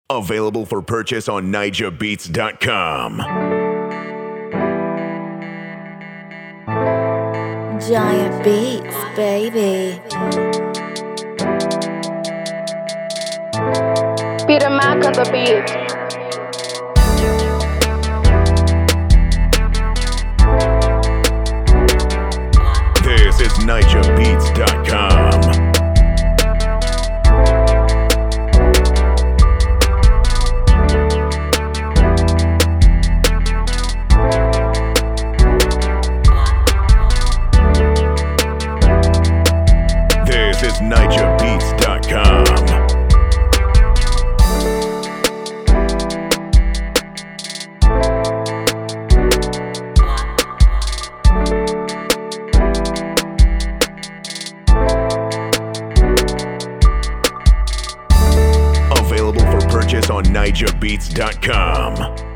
Available for purchase on NijaBeats.com. Giant Beats, baby. Peter Mac on the beat. This is NijaBeats.com. This is NijaBeats.com. Available for purchase on NijaBeats.com.